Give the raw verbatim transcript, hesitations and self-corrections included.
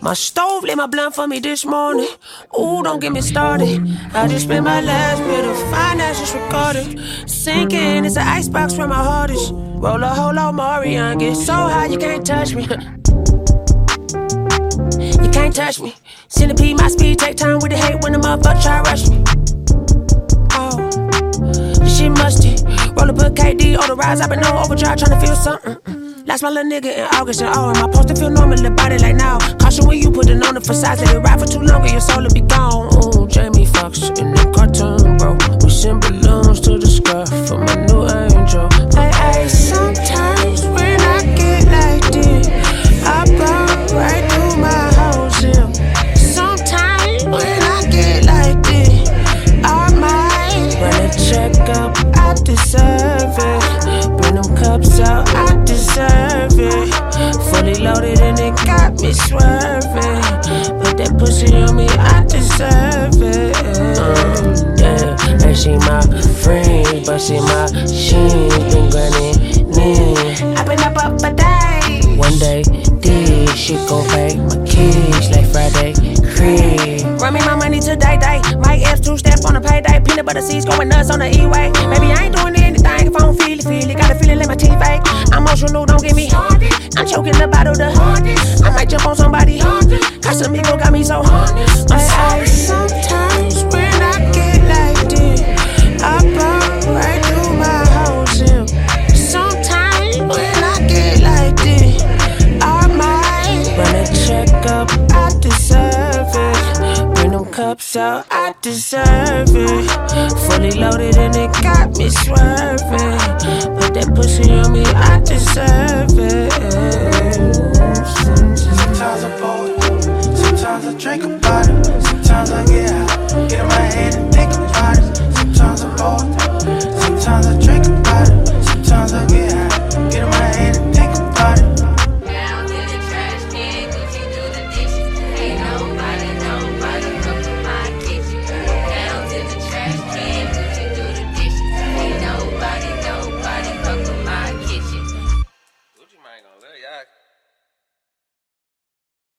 My stove lit my blunt for me this morning. Ooh, don't get me started. I just spent my last bit of finances recorded. Sinking, it's an icebox where my heart is. Roll a whole lot more, young. Get so high you can't touch me. You can't touch me. Centipede, my speed, take time with the hate when the motherfucker try to rush me. Oh, this shit musty. Roll up a K D, on the rise, I've been on overdrive trying to feel something. Lost my little nigga in August and oh, am I supposed to feel normal about it like now? Caution when you put it on the facade, let it ride for too long and your soul will be gone. Ooh, Jamie Foxx in the cartoon, bro. We send balloons to the sky for my new angel. Hey, hey, sometimes when I get like this, I burn right through my house here. Sometimes when I get like this, I might run a checkup, I deserve it. Bring them cups out, I deserve it. Fully loaded and it got me swerving. Put that pussy on me, I deserve it. Mm, yeah, and she my friend, but she my sheen. Been grinding in. I've been up up a day. One day, this shit gon' break my keys like Friday crib. Run me my money to day day. My F's two step on a payday. Peanut butter seeds going nuts on the E-way. Maybe I ain't doing anything if I don't feel it, feel it. Got a feeling like my teeth ache. I'm emotional, don't get me started. I'm choking the bottle the hardest. I might jump on somebody. Casamigo got me so honest. I say sometimes when I get like this, I burn right through my house here. Sometimes when I get like this, I might run a checkup, I deserve it. Bring them cups out, I deserve it. Fully loaded and it got me swerving. Put that pussy on me, I deserve it.